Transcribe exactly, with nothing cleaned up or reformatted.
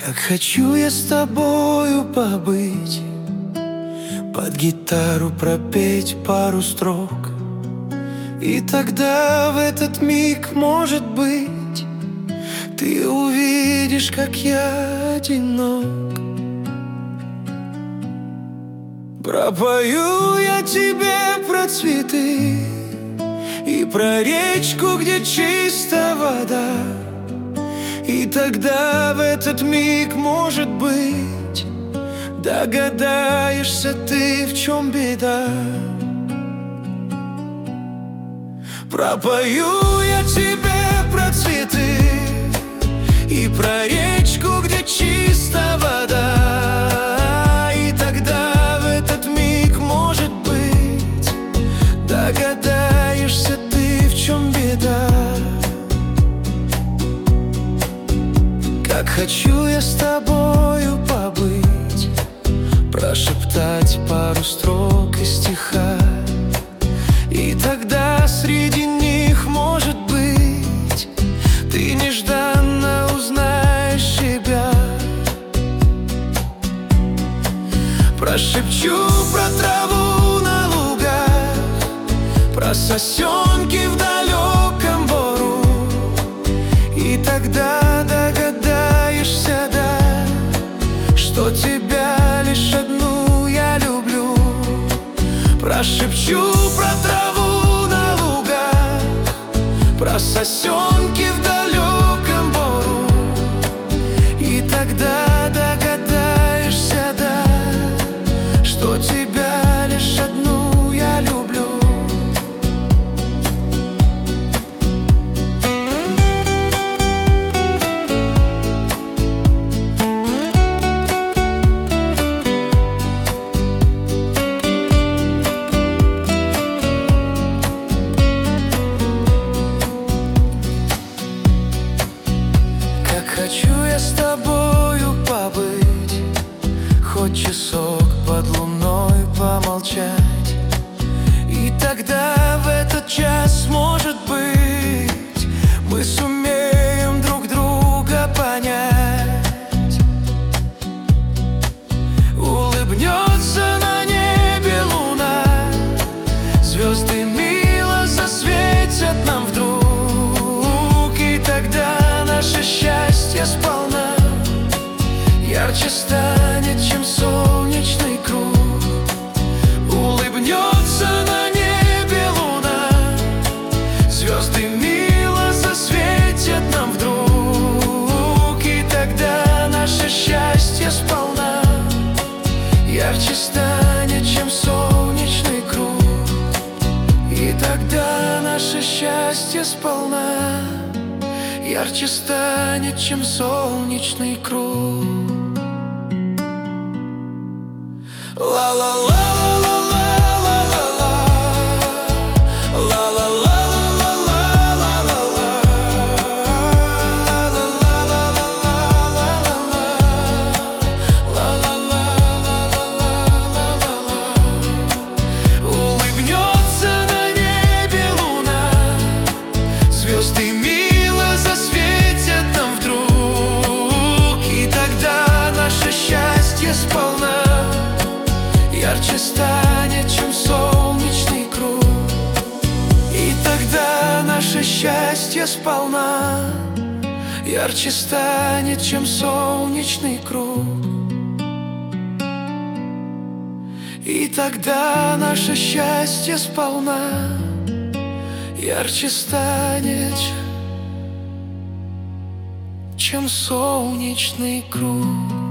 Как хочу я с тобою побыть, под гитару пропеть пару строк, и тогда в этот миг, может быть, ты увидишь, как я одинок. Пропою я тебе про цветы и про речку, где чистая вода, и тогда в этот миг, может быть, догадаешься ты, в чем беда. Пропою я тебе про цветы и про речку, где чистая вода, и тогда в этот миг, может быть, догадаешься ты, в чем беда. Как хочу я с тобою побыть, прошептать пару строк из стиха, и тогда среди них, может быть, ты нежданно узнаешь себя. Прошепчу про траву на лугах, про сосенки в далеком бору, и тогда догадаешься, да, что тебя лишь одну я люблю. Прошепчу про траву на лугах, про сосенки в далеком бору, и тогда догадаешься, да, что тебя лишь одну я люблю. Хочу я с тобою побыть, хоть часок под луной помолчать, и тогда в этот час, может быть, мы сумеем друг друга понять. Улыбнется на небе луна, звезды мило засветят нам вдруг, и тогда наше счастье сполна ярче станет, чем солнечный круг. Улыбнется на небе луна, звезды мило засветят нам вдруг, и тогда наше счастье сполна ярче станет, чем солнечный круг. И тогда наше счастье сполна ярче станет, чем солнечный круг. Ла-ла-ла. Ярче станет, чем солнечный круг, и тогда наше счастье сполна ярче станет, чем солнечный круг, и тогда наше счастье сполна ярче станет, чем солнечный круг.